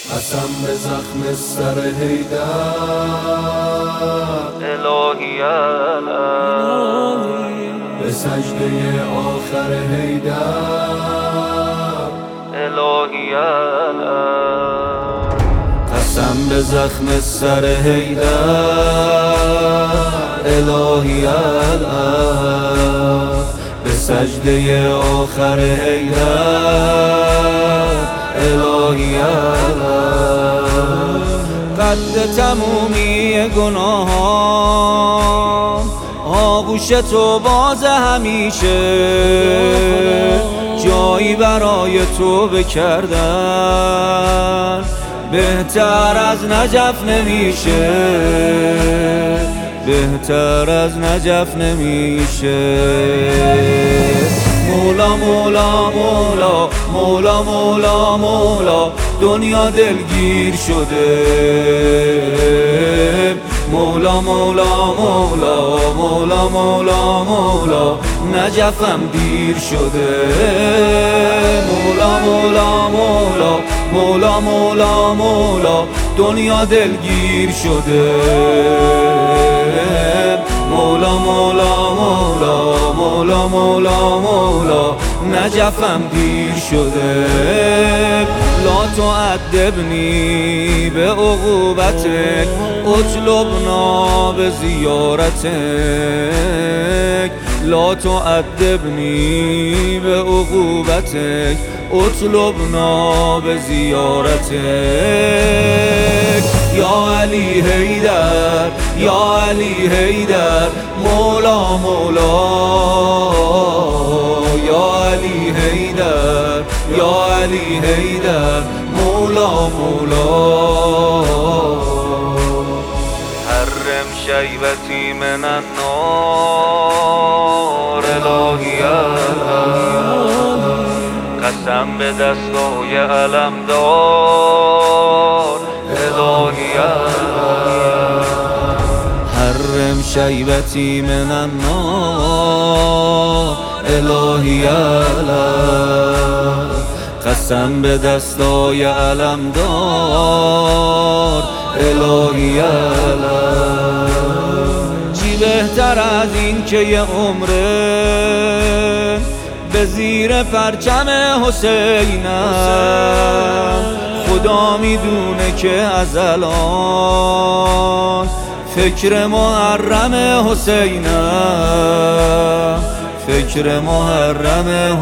قسم به زخم سر حیدر، الهی علم به سجده آخر حیدر، الهی علم قسم به زخم سر حیدر، الهی علم به سجده آخر حیدر، الهی علم قد تمومی گناهان آغوش تو باز همیشه، جایی برای تو بکردن بهتر از نجف نمیشه، بهتر از نجف نمیشه. مولا مولا مولا مولا مولا مولا دنیا دلگیر شده، مولا مولا مولا مولا مولا مولا نجفم دیر شده، مولا مولا مولا مولا مولا مولا دنیا دلگیر شده، مولا مولا مولا مولا مولا مولا نجفم دیر شده. لا تعذبنی به عقوبتک اطلبنا به زیارتک، لا تعذبنی به عقوبتک اطلبنا به زیارتک. یا علی حیدر یا علی حیدر مولا مولا، یا علی حیدر یا علی حیدر مولا مولا. حرم شیبتی من النار الهی علم قسم به دستای علمدار الهی علم حرم شیبتی من النار الهی علم قسم به دستای علمدار الهی علم. چی بهتر از این که یه عمره به زیر پرچم حسینم، خدا میدونه که از الان فکر محرم حسینم، فکر محرم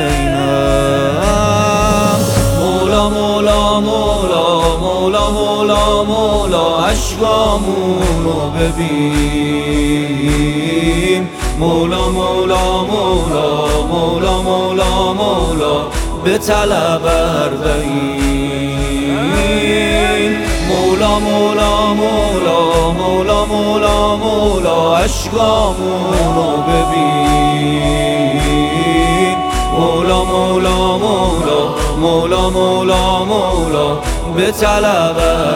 حسینم. مولا مولا مولا مولا مولا مولا اشکامونو ببین، مولا مولا مولا مولا مولا مولا به طلب اربعین، مولا مولا مولا مولا مولا مولا اشکامونو ببین، مولا مولا مولا مولا مولا مولا به طلب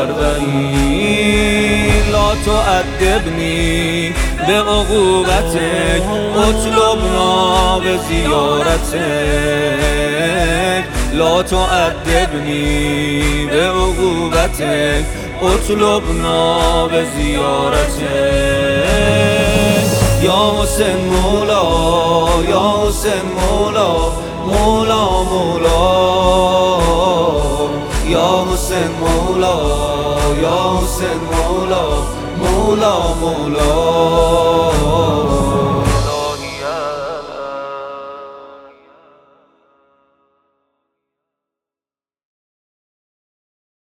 اربعین. لا تعذبنی به عقوبتک اطلبنا به زیارتک، لا تعذبنی به عقوبتک اطلبنا به زیارتک. یا حسین مولا یا حسین مولا مولا مولا، یا حسین مولا یا حسین مولا مولا مولا.